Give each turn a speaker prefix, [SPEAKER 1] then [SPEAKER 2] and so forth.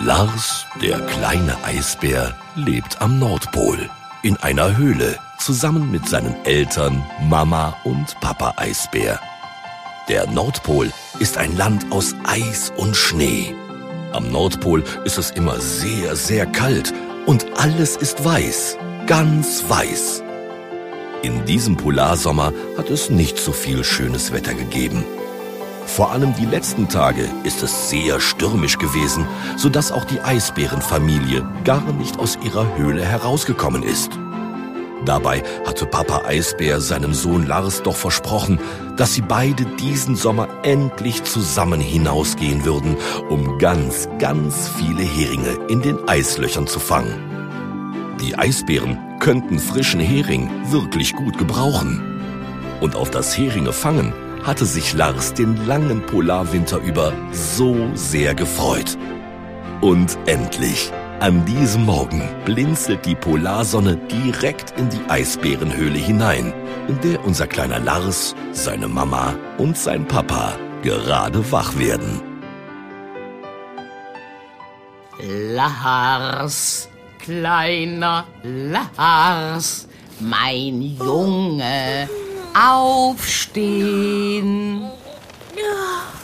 [SPEAKER 1] Lars, der kleine Eisbär, lebt am Nordpol in einer Höhle zusammen mit seinen Eltern, Mama und Papa Eisbär. Der Nordpol ist ein Land aus Eis und Schnee. Am Nordpol ist es immer sehr, sehr kalt und alles ist weiß, ganz weiß. In diesem Polarsommer hat es nicht so viel schönes Wetter gegeben. Vor allem die letzten Tage ist es sehr stürmisch gewesen, sodass auch die Eisbärenfamilie gar nicht aus ihrer Höhle herausgekommen ist. Dabei hatte Papa Eisbär seinem Sohn Lars doch versprochen, dass sie beide diesen Sommer endlich zusammen hinausgehen würden, um ganz, ganz viele Heringe in den Eislöchern zu fangen. Die Eisbären könnten frischen Hering wirklich gut gebrauchen. Und auf das Heringefangen hatte sich Lars den langen Polarwinter über so sehr gefreut. Und endlich, an diesem Morgen, blinzelt die Polarsonne direkt in die Eisbärenhöhle hinein, in der unser kleiner Lars, seine Mama und sein Papa gerade wach werden.
[SPEAKER 2] Lars, kleiner Lars, mein Junge, aufstehen.